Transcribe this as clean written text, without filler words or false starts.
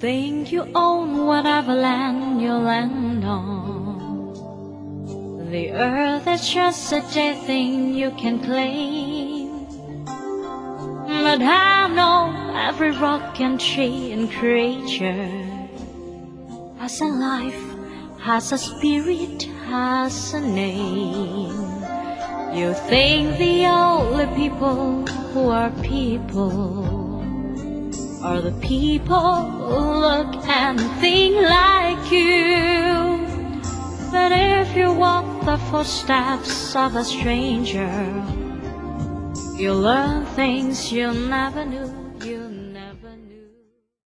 think you own whatever land you land on. The earth is just a dead thing you can claim. But I know every rock and tree and creature has a life, has a spirit, has a name. You think the only people who are people are the people who look and think like you. But if you walk the footsteps of a stranger, you'll learn things you never knew.